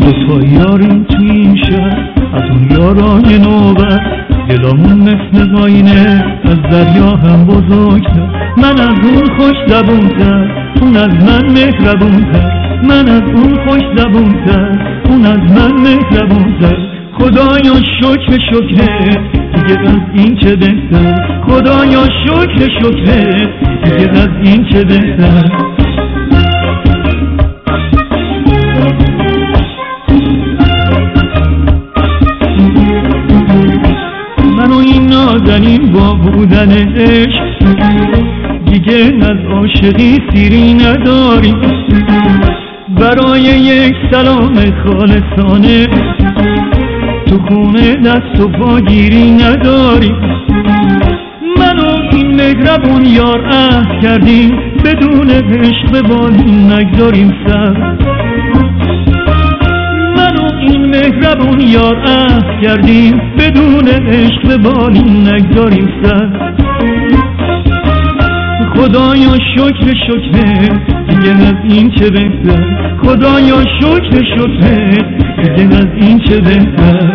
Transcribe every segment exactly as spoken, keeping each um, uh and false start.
دوتا یاریم تو این شهر از اون یارای نوبت، دلامون مثل آینه از دریا هم بزرگتر. من از اون خوش زبونتر، اون از من مهربونتر. من از اون خوش زبونتر، اون از من مهربونتر. خدایا شکر شکر دیگه از این چه بهتر. خدایا شکر شکر دیگه از این چه بهتر. من و این نازنین با بودن عشق دیگه از عاشقی سیری نداریم. برای یک سلام خالصانه تو خونه دست و پا گیری نداریم. من و این مهربون یار عهد کردیم بدون عشق به بالین نگذاریم سر. من و این مهربون یار عهد کردیم بدون عشق به بالین نگذاریم سر. خدایا شکر شکر دیگه از این چه بهتر. خدایا شکر شکر دیگه از این چه بهتر.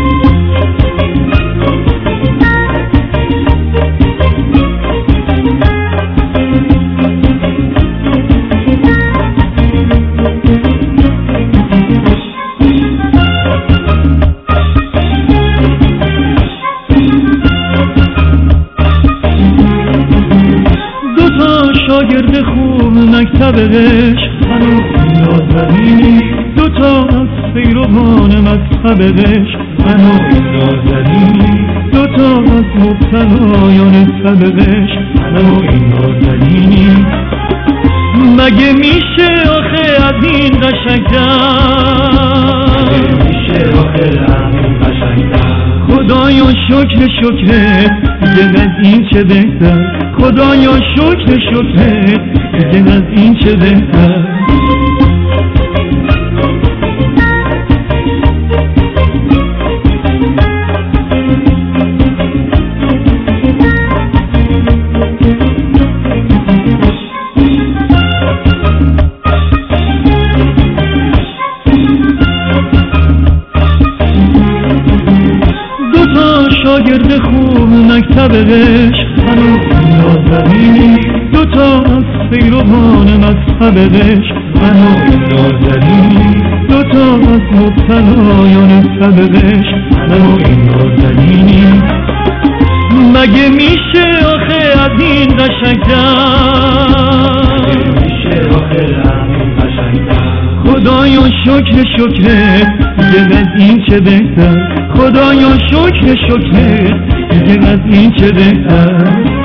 شاگرد خوب مکتب عشق هنوز نازنینی. دوتا از پیروان مذهب عشق هنوز نازنینی. دوتا از مبتلایان طب عشق هنوز نازنینی. مگه میشه آخه از این قشنگ‌تر؟ مگه میشه آخه از این قشنگ‌تر؟ خدایا شکر شکر دیگه از این چه بهتر. خدایا شکر شکر دیگه از این چه بهتر. دوتا شاگرد خوب مکتب عشق هنوز نازنینی. دوتا از پیروان مذهب عشق هنوز نازنینی. دوتا از مبتلایان طب عشق هنوز نازنینی. مگه میشه آخه از این قشنگ‌تر؟ مگه میشه آخه از این قشنگ‌تر؟ خدایا شکر شکر دیگه از این چه بهتر. خدایا شکر شکر دیگه از این چه بهتر.